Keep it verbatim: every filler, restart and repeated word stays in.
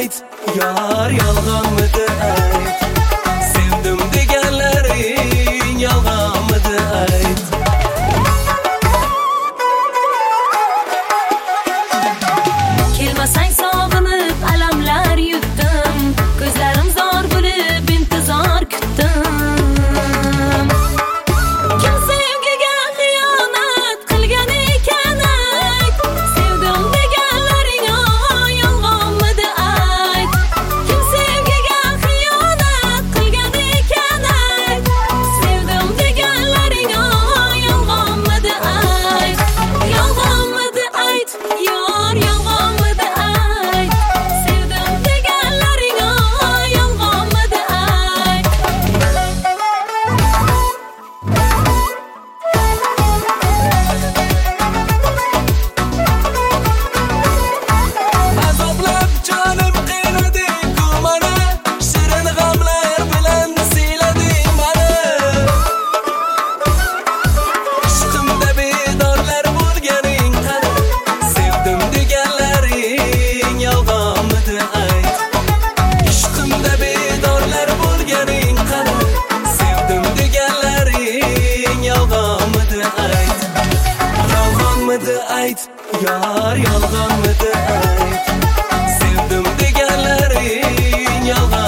ayt, yar yolg'onmidi ayt. Sevdim deganlaring yolg'onmidi ayt. Kelmasang sog'inib alamlar yutdim, ko'zlarim zor bo'lib intizor kutdim. Kim sevgiga xiyonat qilgan ekan ayt, sevdim deganlaring yolg'onmidi ayt. Kim sevgiga xiyonat qilgan ekan ayt, sevdim deganlaring yolg'onmidi ayt. Yolg'onmidi ayt, yor yolg'onmidi ayt. Sevdim deganlaring yolg'onmidi ayt. Azoblab jonim qiynading-ku mani, shirin g'amlar bilan siylading mani. Ishqimda bedorlar bo'lganing qani, sevdim deganlaring yolg'onmidi ayt. Ishqimda bedorlar bo'lganing qani, sevdim deganlaring yolg'onmidi ayt. Yolg'onmidi ayt, yar yolg'onmidi ayt. Sevdim deganlaring yolg'on